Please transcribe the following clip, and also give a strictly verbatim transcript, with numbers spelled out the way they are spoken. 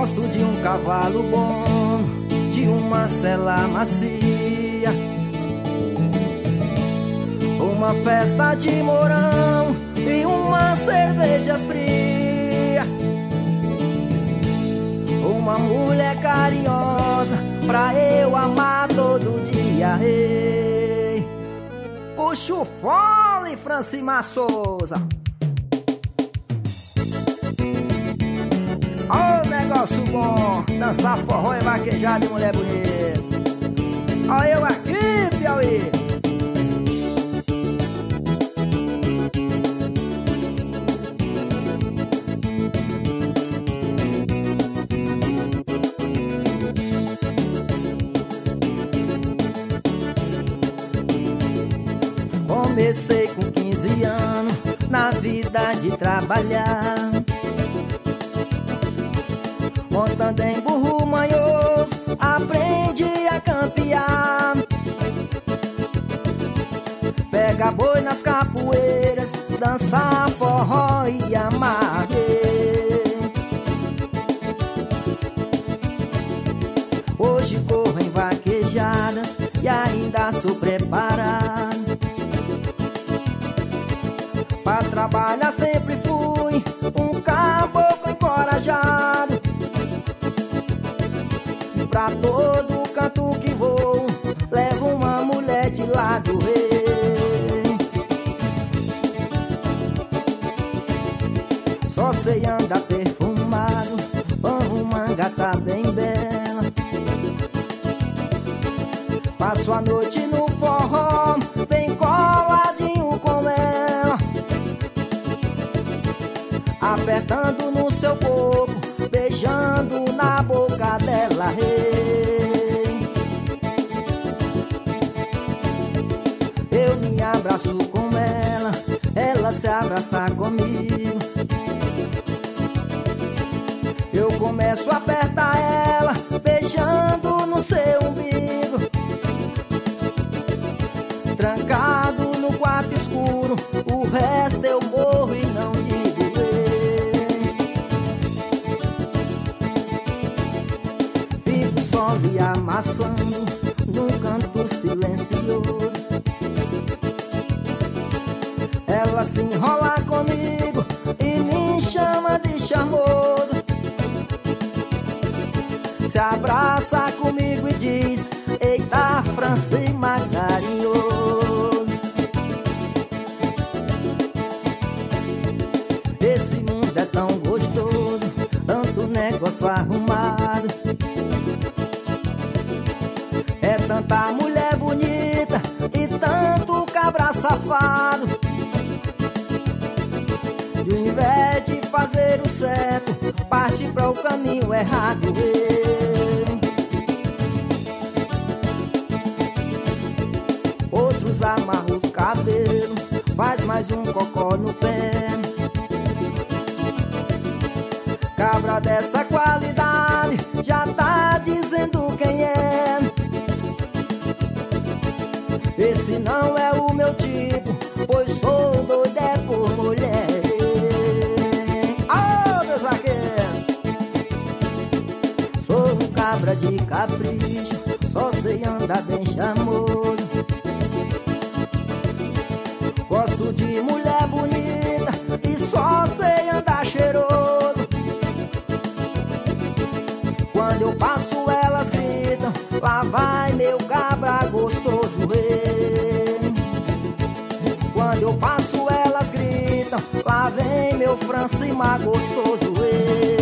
Gosto de um cavalo bom, de uma sela macia, uma festa de mourão e uma cerveja fria, uma mulher carinhosa pra eu amar todo dia. Ei, puxa o fole, Francimar Souza. Ó, negócio bom, dançar forró e vaquejar de mulher bonita. Ó, eu aqui, Piauí. Comecei com quinze anos na vida de trabalhar, montando em burro manhoso, aprendi a campear. Pega boi nas capoeiras, dançar forró e amarrei. Hoje corro em vaquejada e ainda sou preparado. Pra trabalhar sempre fui um caboclo encorajado. Pra todo canto que vou, levo uma mulher de lado. Ei, só sei andar perfumado, uma gata bem bela. Passo a noite no forró, bem coladinho com ela, apertando no seu corpo, beijando na boca dela. Hey, eu me abraço com ela, ela se abraça comigo. Eu começo a apertar ela, beijando no seu umbigo. Trancado no quarto escuro, o resto eu morro e não digo. Me amassando num canto silencioso. Ela se enrola comigo e me chama de charmoso. Se abraça comigo e diz: eita, Francimar carinhoso. Esse mundo é tão gostoso, tanto negócio arrumado. É tanta mulher bonita e tanto cabra safado. E ao invés de fazer o certo, parte para o caminho errado. Outros amarram os cabelos, faz mais um cocó no pé. Cabra dessa qualidade já tá dizendo quem é. Esse não é o meu tipo, pois sou doido é por mulher. Oh, meus vaqueiros, sou um cabra de capricho, só sei andar bem charmoso. Gosto de mulher bonita e só sei andar cheiroso. Quando eu passo elas gritam: lá vai meu cabra gostoso. Quando eu passo elas gritam: lá vem meu Francimar gostoso.